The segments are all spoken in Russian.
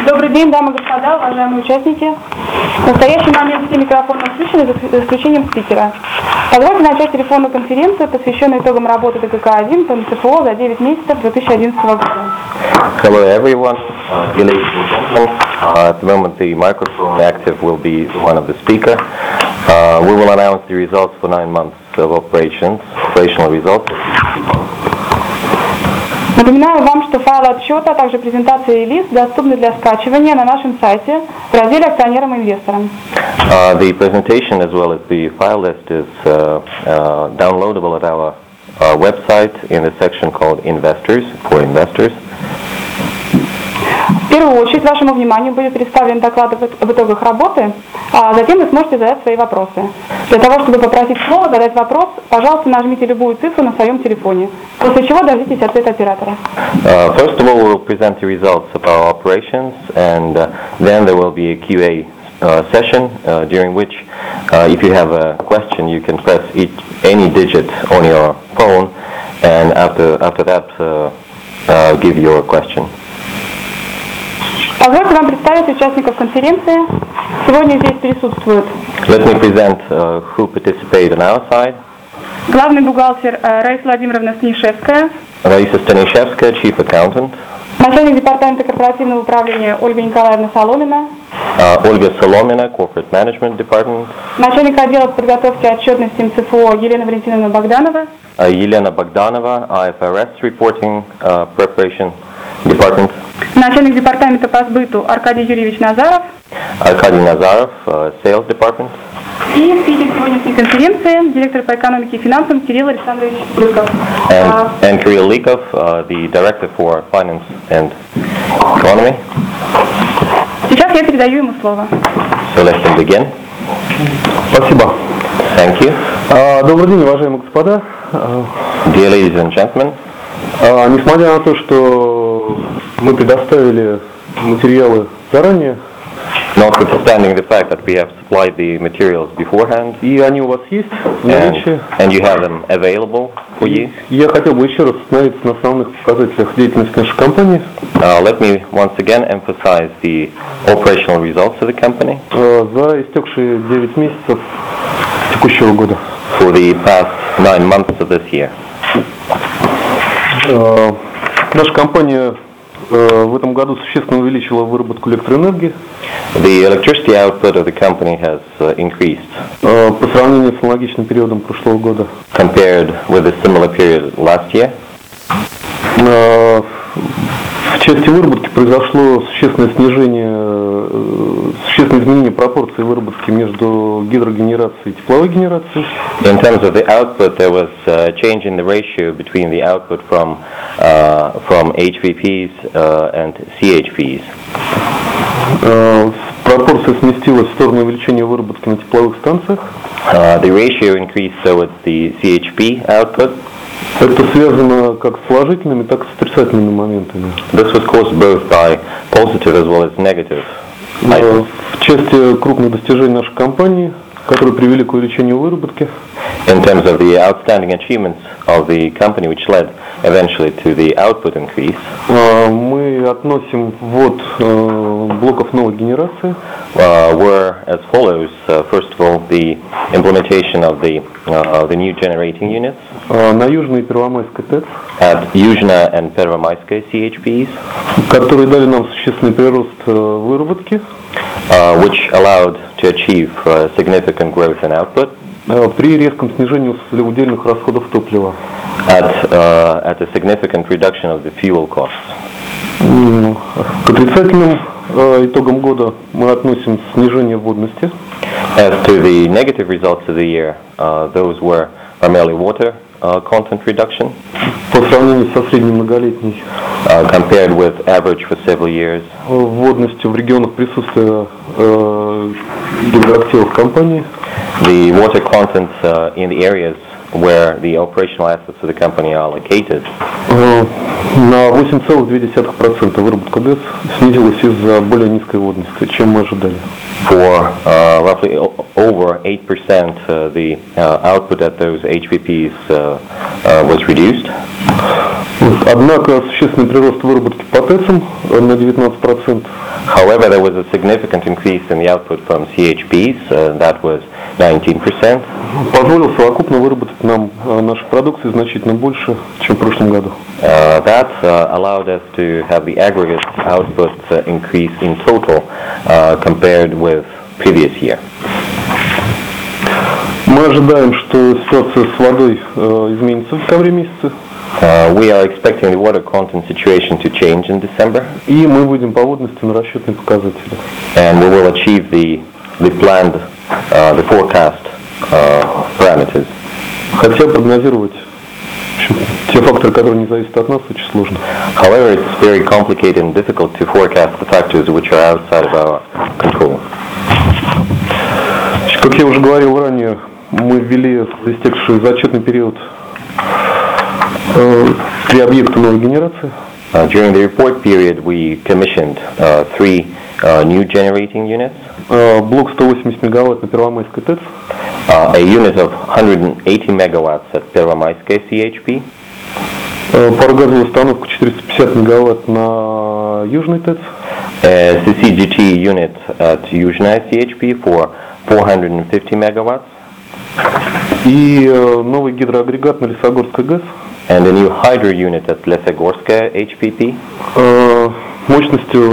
Добрый день, дамы и господа, уважаемые участники. В настоящий момент все микрофоны включены, за исключением спикера. Позвольте начать телефонную конференцию, посвященную итогам работы ДКК-1 по НЦФО за 9 месяцев 2011 года. Hello everyone, dear ladies and gentlemen. At the moment the microphone active will be one of the speaker. We will announce the results for 9 months of operational results. Напоминаю вам, что файлы отчета, а также презентации и лист доступны для скачивания на нашем сайте в разделе «Акционерам и инвесторам». The presentation as well as the file list is downloadable at our website in the section called Investors, for Investors. В первую очередь вашему вниманию будет представлен доклад об итогах работы, а затем вы сможете задать свои вопросы. Для того, чтобы попросить слово, задать вопрос, пожалуйста, нажмите любую цифру на своем телефоне, после чего дождитесь ответа оператора. First of all, we'll present the results of our operations, and then there will be a QA session during which, if you have a question, you can press any digit on your phone, and after that, give your question. Позвольте вам представить участников конференции. Сегодня здесь присутствуют Let me present who participate on our side. Главный бухгалтер Раиса Владимировна Станишевская, Raisa Stanishevskaya, Chief Accountant. начальник департамента корпоративного управления Ольга Николаевна Соломина, Olga Solomina, Corporate Management Department. начальник отдела подготовки отчетности МЦФО Елена Валентиновна Богданова, Елена Bogdanova, IFRS Reporting Preparation Department. начальник департамента по сбыту Аркадий Юрьевич Назаров Arkady Nazarov, Sales Department. и спикер сегодняшней конференции, директор по экономике и финансам Кирилл Александрович Лыков. And Kirill Likov, the Director for Finance and Economy. Сейчас я передаю ему слово. So let's begin. Спасибо. Thank you. Добрый день, уважаемые господа. Dear ladies and gentlemen, Несмотря на то, что мы предоставили материалы заранее, notwithstanding the fact that we have supplied the materials beforehand, и они у вас есть в наличии, and you have them available for you, я хотел бы еще раз остановиться на основных показателях деятельности нашей компании. let me once again emphasize the operational results of the company За истекшие 9 месяцев текущего года. for the past 9 months of this year. Наша компания в этом году существенно увеличила выработку электроэнергии. The electricity output of the company has increased По сравнению с аналогичным периодом прошлого года. compared with a similar period last year. В части выработки произошло существенное изменение пропорции выработки между гидрогенерацией и тепловой генерацией. In terms of the output, there was a change in the ratio between the output from HVPs and CHPs. Пропорция сместилась в сторону увеличения выработки на тепловых станциях. The ratio increased towards the CHP output. Это связано как с положительными, так и с отрицательными моментами. This was caused both by positive as well as negative items. В части крупных достижений нашей компании, которые привели к увеличению выработки, In terms of the outstanding achievements of the company, which led eventually to the output increase, мы относим ввод блоков новой генерации, were as follows. First of all, the implementation of the new generating units на Южной и Первомайской ТЭЦ, at Yuzhno and Pervomaiskoye CHPs, которые дали нам существенный прирост выработки which allowed to achieve significant growth in output при резком снижении удельных расходов топлива. at a significant reduction of the fuel costs. К отрицательным итогам года мы относим снижение вводности. As to the negative results of the year, those were primarily water content reduction По сравнению со средней многолетней compared with average for several years. вводностью в регионах присутствия гидроактивов компании. The water content in the areas where the operational assets of the company are located На 8,2% выработка ГЭС снизилась из-за более низкой вводности, чем мы ожидали. for roughly over 8%, the output at those HVPs was reduced. В Однако существенный прирост выработки по ТЭЦам на 19%. However, there was a significant increase in the output from CHPs, that was 19%. Позволил совокупно выработать нам нашей продукции значительно больше, чем в прошлом году. That allowed us to have the aggregate output increase in total compared with previous year. Мы ожидаем, что ситуация с водой изменится в декабре месяце. We are expecting the water content situation to change in December. И мы выйдем по водности на расчетные показатели. And we will achieve the planned, the forecast parameters. Хотя прогнозировать те факторы, которые не зависят от нас, очень сложно. However, it's very complicated and difficult to forecast the factors which are outside of our control. Как я уже говорил ранее, мы ввели в истекший зачетный период 3 объекта новой генерации. During the report period, we commissioned 3 new generating units. Блок 180 мегаватт на Первомайской ТЭЦ. A unit of 180 megawatts at Первомайская CHP. Парогазовую установку 450 мегаватт на Южной ТЭЦ. A CCGT unit at Южная CHP for 450 megawatts. И новый гидроагрегат на Лесогорской ГЭС. And a new hydro unit at Lesogorskaya HPP. Мощностью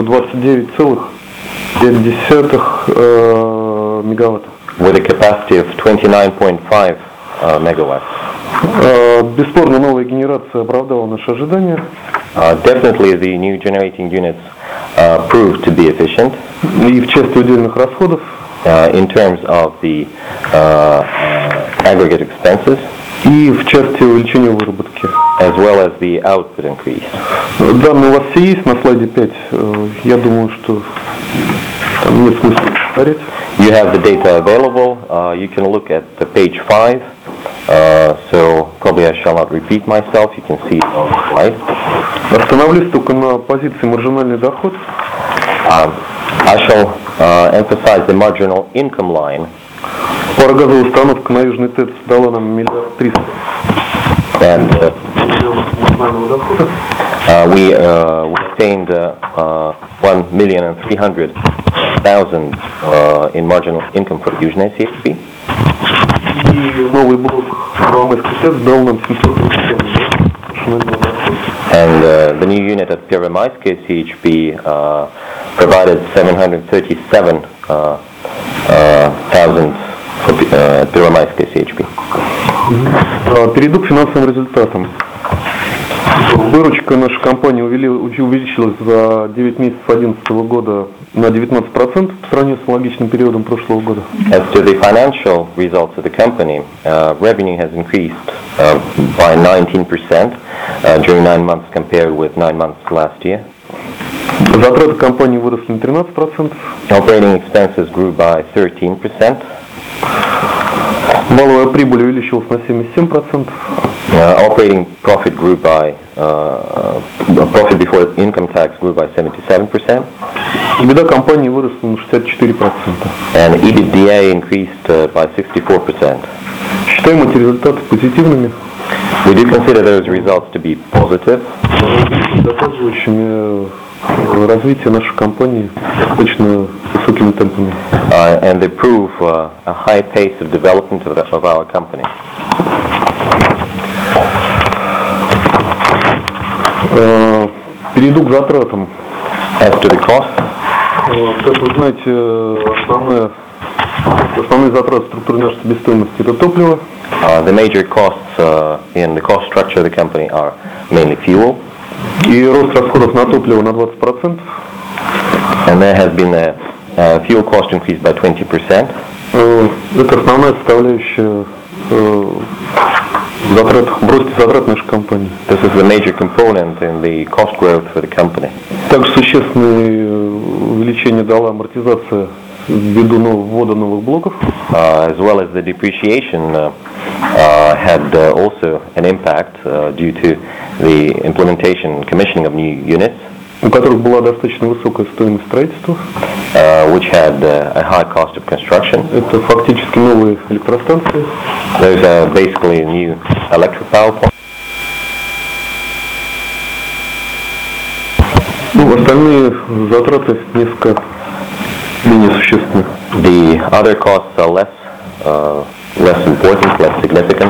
29,5 мегаватта. With a capacity of 29.5 megawatts. Бесспорно, новая генерация оправдала наши ожидания. Definitely the new generating units proved to be efficient. И в части удельных расходов. In terms of the aggregate expenses. И в части увеличения выработки. As well as the output increase. Данные у вас все есть на слайде 5. Я думаю, что там нет смысла повторять. You have the data available. You can look at the page 5. So probably I shall not repeat myself. You can see it on the slide. Остановлюсь только на позиции маржинальный доход. I shall emphasize the marginal income line. Парогазовая установка на Южной ТЭЦ дала нам 1 300 And we obtained 1,300,000 in marginal income for Южная CHP. И новый блок Первомайской ТЭЦ дал нам 737. And the new unit at Первомайская CHP provided 737,000 for Первомайская CHP. Перейду к финансовым результатам. Выручка нашей компании увеличилась за 9 месяцев 2011 года на 19% по сравнению с аналогичным периодом прошлого года. As to the financial results of the company, revenue has increased by 19% during 9 months compared with 9 months last year. Затраты компании выросли на 13%. Operating expenses grew by 13%. Валовая прибыль увеличилась на 77%. Operating profit grew by profit before income tax grew by 77%. EBITDA компании выросла на 64%. And EBITDA increased by 64%. Считаем эти результаты позитивными. We do consider those results to be positive. Доказывающими развитие нашей компании достаточно высокими темпами. And they prove a high pace of development of our company. Перейду к затратам. As to the cost, Как вы знаете, основные затраты структуры нашей себестоимости – это топливо. the major costs in the cost structure of the company are mainly fuel. И рост расходов на топливо на 20%. And there has been a fuel cost increase by 20%. Это основная составляющая в росте затрат нашей компании. This is the major component in the cost growth for the company. Также существенное увеличение дала амортизация ввиду ввода новых блоков. As well as the depreciation had also an impact due to the implementation and commissioning of new units. У которых была достаточно высокая стоимость строительства. Which had a high cost of construction. Это фактически новые электростанции. Those are basically new electric power plants. Ну, остальные затраты несколько менее существенны. The other costs are less important, less significant.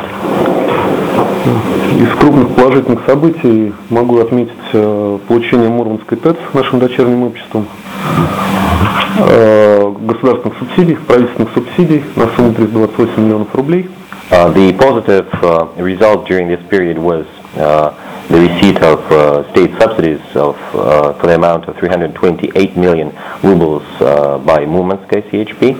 Из крупных положительных событий могу отметить получение Мурманской ТЭЦ нашим дочерним обществом, государственных субсидий, правительственных субсидий на сумму 328 миллионов рублей. The positive result during this period was the receipt of state subsidies for the amount of 328 million rubles by Murmanskaya CHP.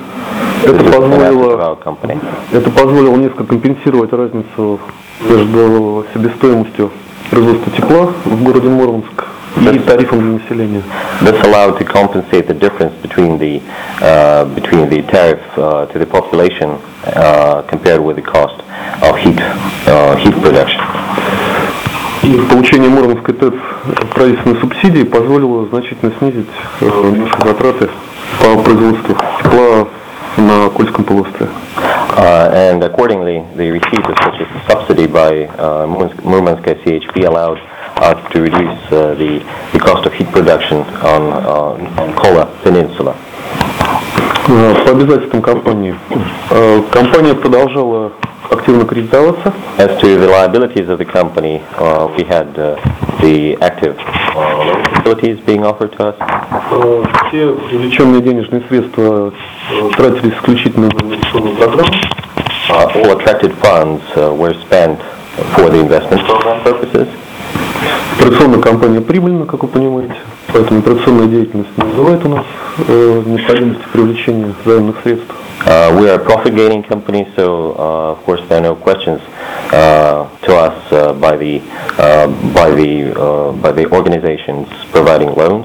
Это позволило несколько компенсировать разницу между себестоимостью производства тепла в городе Мурманск и тарифом для населения. This allowed to compensate the difference between the tariff to the population compared with the cost of heat production. И получение Мурманской ТЭЦ правительственной субсидии позволило значительно снизить наши затраты по производству тепла на Кольском полуострове. And accordingly, the receipt of such a subsidy by Murmanskaya CHP allowed us to reduce the cost of heat production on Kola Peninsula. По обязательствам компании. Компания продолжала активно кредитоваться. As to the liabilities of the company, we had the active loan facilities being offered to us. Все привлеченные денежные средства тратились исключительно на инвестиционную программу. All attracted funds were spent for the investment program purposes. Операционная компания прибыльна, как вы понимаете, поэтому операционная деятельность не вызывает у нас необходимости привлечения заемных средств. We are a profit-gaining company, so of course there are no questions to us by the organizations providing loans.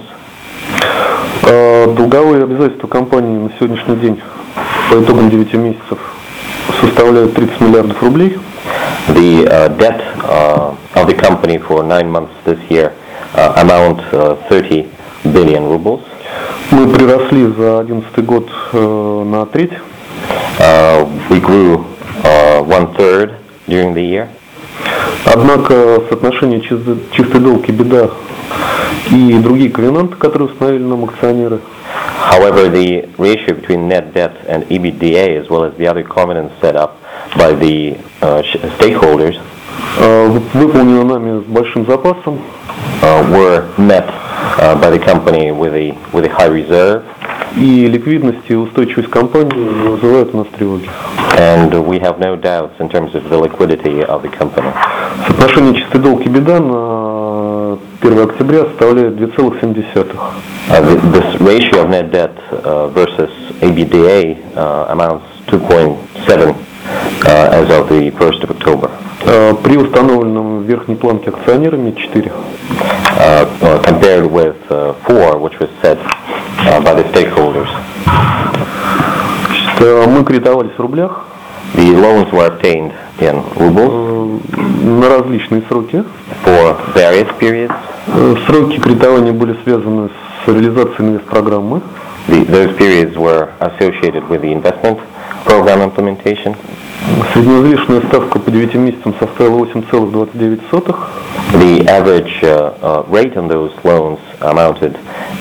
Долговые обязательства компании на сегодняшний день по итогам 9 месяцев составляют 30 миллиардов рублей. The debt of the company for 9 months this year amount 30 billion rubles. Мы приросли за 2011 год на треть. We grew 1/3 during the year. Однако соотношение чистый долг и беда и другие ковенанты, которые установили нам акционеры, However, the ratio between net debt and EBITDA, as well as the other covenants set up by the stakeholders, выполнено нами с большим запасом. were met by the company with a high reserve. И ликвидность и устойчивость компании вызывают у нас тревоги. And we have no doubts in terms of the liquidity of the company. Соотношение чистый долг и беда на 1 октября составляет 2,7. This ratio of net debt versus EBITDA amounts 2.7 as of the 1st of October. При установленном в верхней планке акционерами 4. Compared with 4, which was set by the stakeholders. Мы кредитовались в рублях. The loans were obtained in rubles на различные сроки. for various periods. Сроки кредитования были связаны с реализацией инвестпрограммы. Those periods were associated with the investment program implementation. Средневзвешенная ставка по 9 месяцам составила 8,29. The average rate on those loans amounted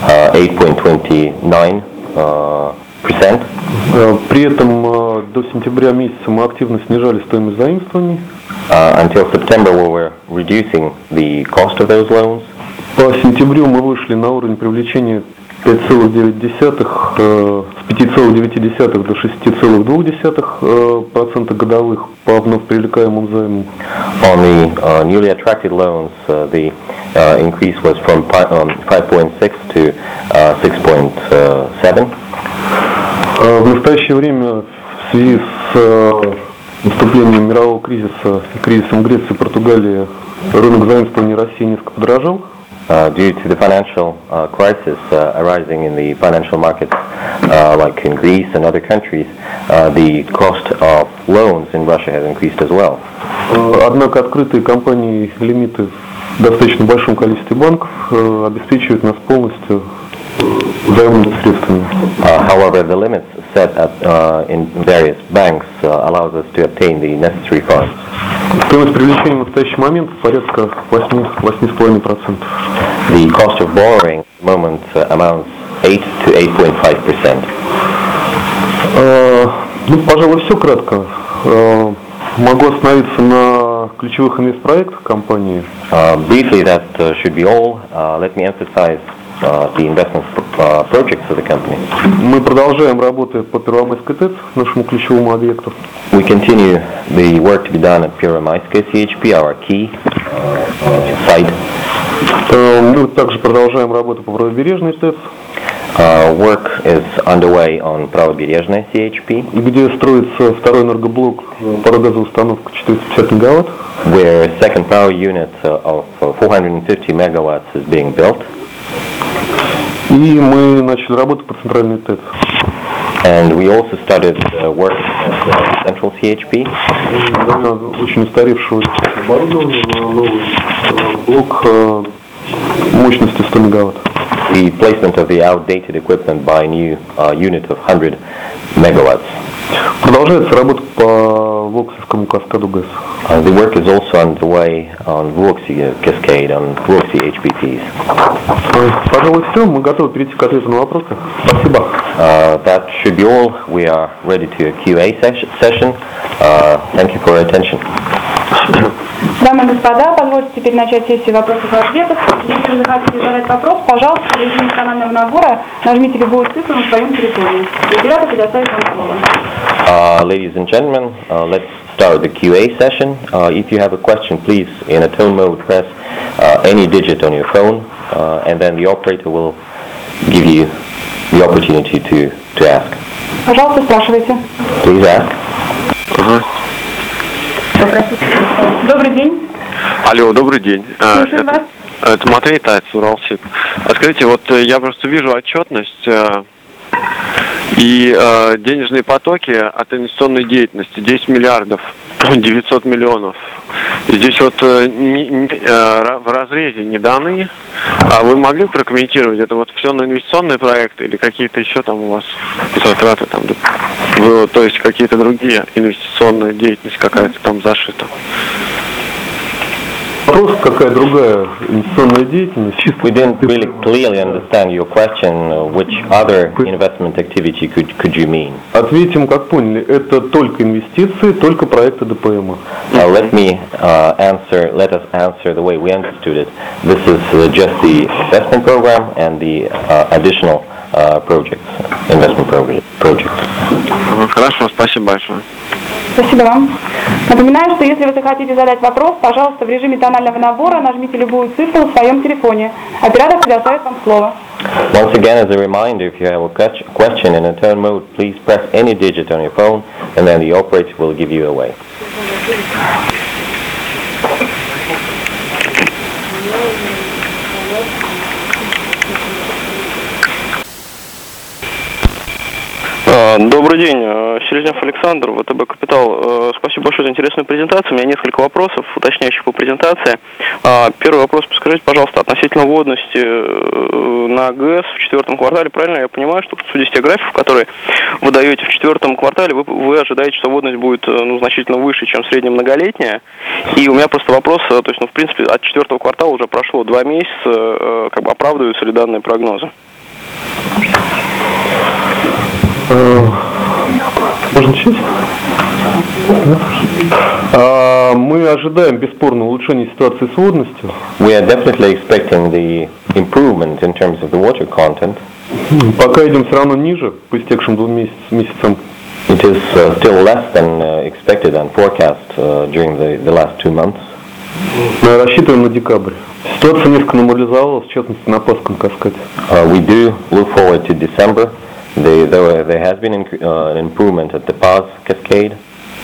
8.29%. При этом до сентября месяца мы активно снижали стоимость заимствований. Until September, we were reducing the cost of those loans. По сентябрю мы вышли на уровень привлечения 5,9 с 5,9 до 6,2% годовых по вновь привлекаемым займам. On the newly attracted loans, the increase was from 5.6 to 6.7. В настоящее время в связи с наступлением мирового кризиса и кризисом Греции и Португалии рынок заимствований России несколько подорожал. Due to the financial crisis arising in the financial markets, like in Greece and other countries, the cost of loans in Russia has increased as well. Однако открытые компании лимиты в достаточно большом количестве банков обеспечивают нас полностью заемными средствами. However, the limits set in various banks allows us to obtain the necessary funds. Стоимость привлечения в настоящий момент порядка 8,5%. The cost of borrowing at the moment amounts 8 to 8.5%. Ну, пожалуй, все кратко. Могу остановиться на ключевых инвестпроектах компании. Briefly, that should be all. Let me emphasize the investment projects of the company. Мы продолжаем работать по Первомайской ТЭЦ, нашему ключевому объекту. We continue the work to be done at Первомайская CHP, our key site. Мы также продолжаем работу по Правобережной ТЭЦ. Work is underway on Правобережная CHP, где строится второй энергоблок парогазовая установка 450 мегаватт. Where a second power unit of 450 megawatts is being built. И мы начали работу по центральной ТЭЦ. And we also started work at Central CHP. Очень устаревшего оборудования на новый блок мощностью 100 мегаватт. The placement of the outdated equipment by a new unit of 100 megawatts. Продолжается работа по Воксовскому каскаду ГЭС. The work is also underway on Vuoksi Cascade, on Vuoksi HPPs. Пожалуй, все. Мы готовы перейти к ответу на вопросы. Спасибо. That should be all. We are ready to a QA session. Thank you for your attention. Дамы и господа, позвольте теперь начать сессию вопросов и ответов. Если вы захотите задать вопрос, пожалуйста, в режиме национального набора нажмите любую цифру на своем телефоне. Оператор предоставит вам слово. Ladies and gentlemen, let's start the QA session. If you have a question, please, in a tone mode, press any digit on your phone, and then the operator will give you the opportunity to ask. Пожалуйста, спрашивайте. Please ask. Добрый день. Алло, добрый день. Слушаю вас. Это Матвей Тайц, Уралсиб. Скажите, вот я просто вижу отчетность и денежные потоки от инвестиционной деятельности 10 миллиардов 900 миллионов. Здесь вот в разрезе не даны. А вы могли бы прокомментировать, это вот все на инвестиционные проекты или какие-то еще там у вас затраты там, то есть какие-то другие инвестиционная деятельность какая-то там зашита? Вопрос, какая другая инвестиционная деятельность? We didn't really clearly understand your question. Which other investment activity could you mean? Ответим, как поняли, это только инвестиции, только проекты ДПМ. Let us answer the way we understood it. This is just the investment program and the additional projects, investment projects. Хорошо, спасибо большое. Спасибо вам. Напоминаю, что если вы захотите задать вопрос, пожалуйста, в режиме тонального набора нажмите любую цифру в своем телефоне. Оператор предоставит вам слово. Once again, as a reminder, if you have a question in a tone mode, please press any digit on your phone, and then the operator will give you away. Добрый день, Селезнев Александр, ВТБ Капитал. Спасибо большое за интересную презентацию. У меня несколько вопросов, уточняющих по презентации. Первый вопрос, подскажите, пожалуйста, относительно водности на ГЭС в четвертом квартале. Правильно я понимаю, что, судя с тех графиков, которые вы даете в четвертом квартале, вы ожидаете, что водность будет значительно выше, чем среднемноголетняя. И у меня просто вопрос, то есть, в принципе, от четвертого квартала уже прошло 2 месяца, оправдываются ли данные прогнозы? Можно начать? Мы ожидаем бесспорно улучшения ситуации с водностью. We are definitely expecting the improvement in terms of the water content. Пока идем все равно ниже, по истекшим 2 месяцам. It is still less than expected and forecast during the last 2 months. Мы рассчитываем на декабрь. Ситуация несколько нормализовалась, в частности, на Пасском каскаде. We do look forward to December. There has been an improvement at the Paz Cascade.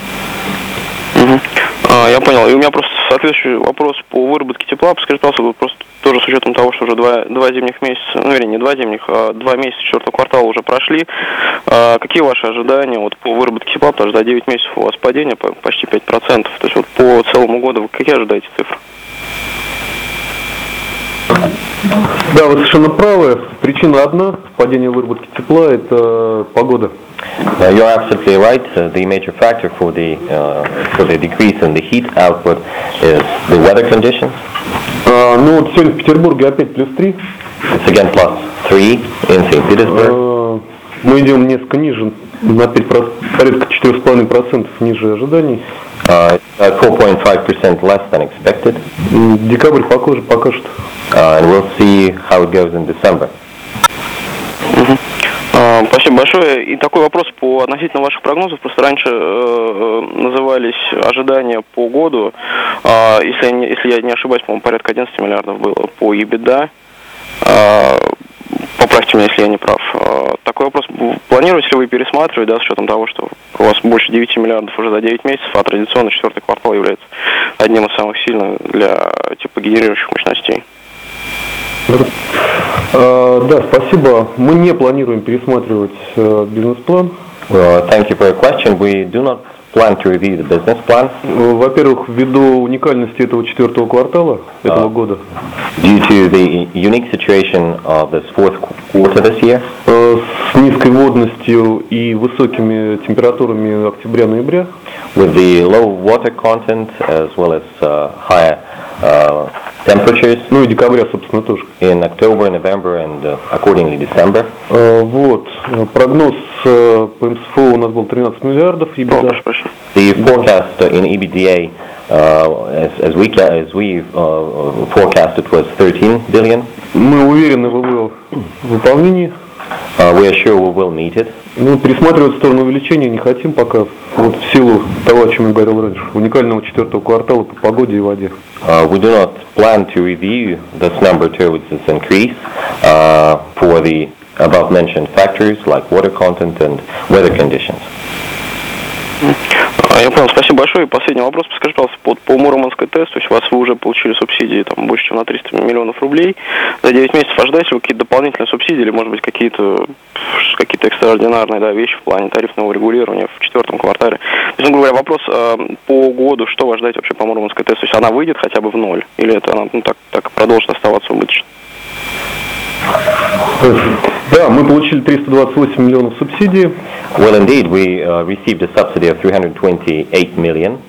Я понял. И у меня просто соответствующий вопрос по выработке тепла. Подскажите, пожалуйста, просто тоже с учетом того, что уже два зимних месяца, не 2 зимних, а 2 месяца четвертого квартала уже прошли. Какие ваши ожидания вот по выработке тепла? Потому что за 9 месяцев у вас падение почти 5%. То есть вот по целому году вы какие ожидаете цифры? Да, вы совершенно правы. Причина одна, падение выработки тепла, это погода. You're absolutely right. The major factor for the decrease in the heat output is the weather conditions. Ну вот сегодня в Петербурге опять +3. It's again +3 in St. Petersburg. Мы идем несколько ниже, на 5%, порядка 4,5% ниже ожиданий. 4.5% less than expected. Декабрь покажет. And we'll see how it goes in December. Спасибо большое. И такой вопрос по относительно ваших прогнозов. Просто раньше назывались ожидания по году. Если я не ошибаюсь, по-моему, порядка 11 миллиардов было по EBITDA. Поправьте меня, если я не прав. Такой вопрос. Планируете ли вы пересматривать, да, с учетом того, что у вас больше 9 миллиардов уже за 9 месяцев, а традиционно четвертый квартал является одним из самых сильных для типа генерирующих мощностей? Да, спасибо. Мы не планируем пересматривать бизнес-план. Thank you for your question. We do not plan to review the business plan. Во-первых, ввиду уникальности этого четвертого квартала этого года. Due to the unique situation of this fourth quarter this year. С низкой водностью и высокими температурами октября-ноября. With the low water content as well as higher temperatures. Ну и декабря, собственно, тоже. In October, November and accordingly December. Вот. Прогноз по МСФО у нас был 13 миллиардов. The forecast in EBITDA, as we forecasted, was 13 billion. Мы уверены в его выполнении. We are sure we will meet it. Ну, пересматривать в сторону увеличения не хотим пока, вот в силу того, о чем я говорил раньше, уникального четвертого квартала по погоде и воде. We do not plan to review this number towards its increase for the above mentioned factors like water content and weather conditions. Я понял, спасибо большое. И последний вопрос, подскажите, пожалуйста, по Мурманской ТЭС, то есть вы уже получили субсидии там больше, чем на 300 миллионов рублей за 9 месяцев. Ожидаете ли какие-то дополнительные субсидии или, может быть, какие-то экстраординарные, да, вещи в плане тарифного регулирования в четвертом квартале? То есть, грубо говоря, вопрос по году, что вы ожидаете вообще по Мурманской ТЭС? То есть она выйдет хотя бы в ноль или это она так продолжит оставаться убыточной? Да, мы получили 328 миллионов субсидий. Well, indeed, we received a subsidy of 328 million.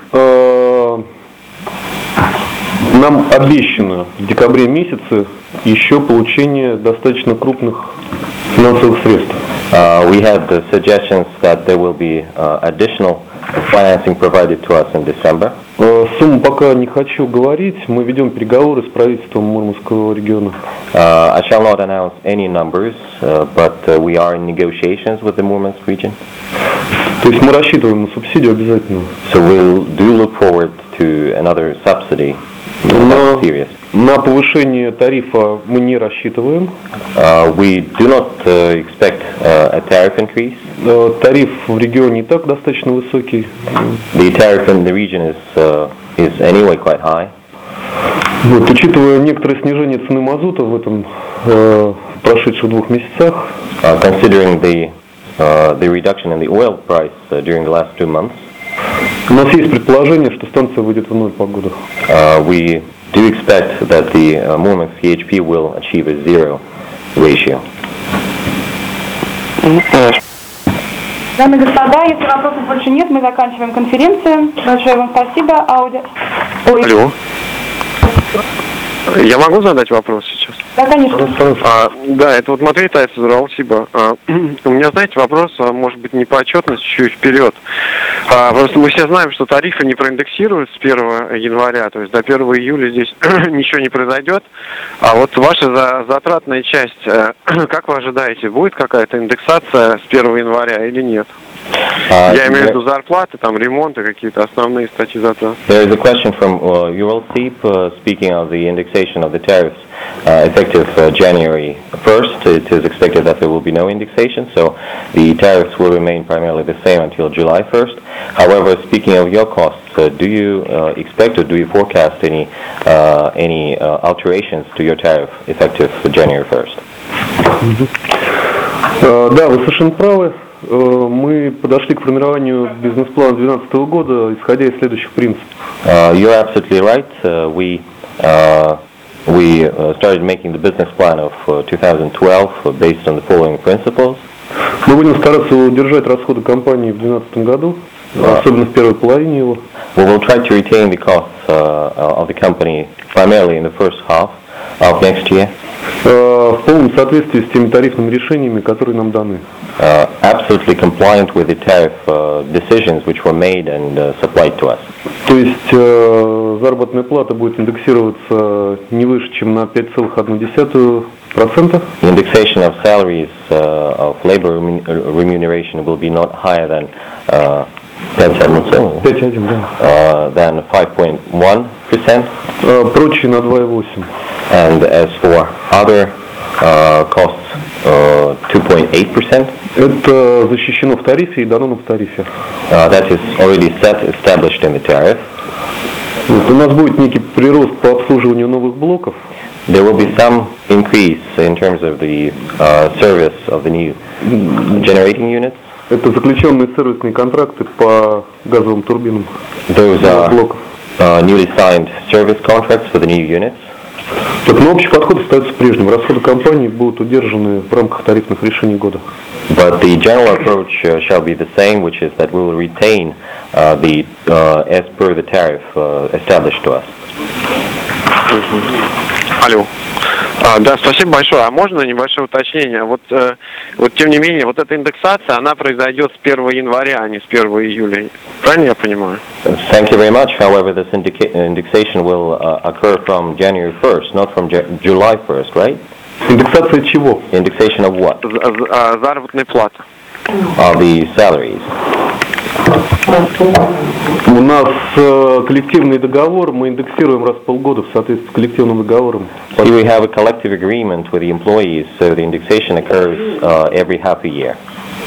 Нам обещано в декабре месяце еще получение достаточно крупных финансовых средств. We had the suggestions that there will be additional financing provided to us in December. Сумму пока не хочу говорить. Мы ведем переговоры с правительством Мурманского региона. I shall not announce any numbers, but we are in negotiations with the Murmansk region. То есть мы рассчитываем на субсидию обязательно. So we'll do look forward to another subsidy. На повышение тарифа мы не рассчитываем. We do not expect a tariff increase. Тариф в регионе и так достаточно высокий. The tariff in the region is anyway quite high. Вот, учитывая некоторое снижение цены мазута в этом прошедших 2 месяцах. Considering the reduction in the oil price during the last 2 months. У нас есть предположение, что станция выйдет в ноль по году. We do expect that the Murmansk CHP will achieve a zero ratio. Дамы и господа, если вопросов больше нет, мы заканчиваем конференцию. Большое вам спасибо. Алло. Я могу задать вопрос сейчас? Да, конечно. Да, это вот Матвей Тайцев, спасибо. У меня, знаете, вопрос, может быть, не по отчетности, чуть вперед. Просто мы все знаем, что тарифы не проиндексируют с 1 января, то есть до 1 июля здесь ничего не произойдет. А вот ваша затратная часть, как вы ожидаете, будет какая-то индексация с 1 января или нет? Я имею в виду зарплаты, там, ремонты, какие-то основные статьи затрат. There is a question from Uralseep speaking of the indexation of the tariffs effective January 1st. It is expected that there will be no indexation, so the tariffs will remain primarily the same until July 1st. However, speaking of your costs, do you expect or do you forecast any alterations to your tariff effective January 1st? Да, вы совершенно правы. Мы подошли к формированию бизнес-плана 2012 года, исходя из следующих принципов. You're absolutely right. We we started making the business plan of 2012 based on the following principles. Мы будем стараться удержать расходы компании в 2012 году, особенно в первой половине его. We will try to retain the costs of the company primarily in the first half of next year. В полном соответствии с теми тарифными решениями, которые нам даны. Absolutely compliant with the tariff decisions which were made and supplied to us. То есть заработная плата будет индексироваться не выше, чем на 5,1%. The indexation of salaries of labor remuneration will be not higher than 5,1, да. than 5.1%. Прочие на 2,8. And as for other costs, 2.8%. Это защищено в тарифе и дано нам в тарифе. That is already established in the tariff. У нас будет некий прирост по обслуживанию новых блоков. There will be some increase in terms of the service of the new generating units. Это заключенные сервисные контракты по газовым турбинам. Those are блоков. Newly signed service contracts for the new units. Так, но общий подход остается прежним. Расходы компании будут удержаны в рамках тарифных решений года. But the general approach shall be the same, which is that we will retain as per the tariff established to us. Алло. Да, спасибо большое. А можно небольшое уточнение? Вот тем не менее, вот эта индексация, она произойдет с 1 января, а не с 1 июля. Правильно я понимаю? Thank you very much. However, this indexation will occur from January 1st, not from July 1st, right? Индексация чего? Indexation of what? Заработная плата. Of the salaries. У нас коллективный договор, мы индексируем раз в полгода в соответствии с коллективным договором. Here we have a collective agreement with the employees, so the indexation occurs every half a year.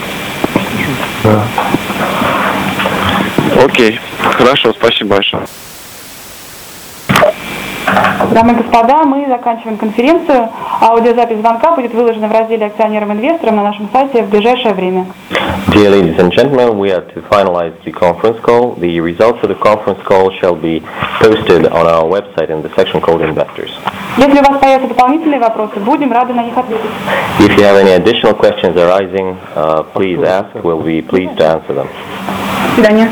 Окей, хорошо, спасибо большое. Дамы и господа, мы заканчиваем конференцию. Аудиозапись звонка будет выложена в разделе «Акционерам-инвесторам» на нашем сайте в ближайшее время. Dear ladies and gentlemen, we are to finalize the conference call. The results of the conference call shall be posted on our website in the section called Investors. Если у вас появятся дополнительные вопросы, будем рады на них ответить. If you have any additional questions arising, please ask. We'll be pleased to answer them. До свидания.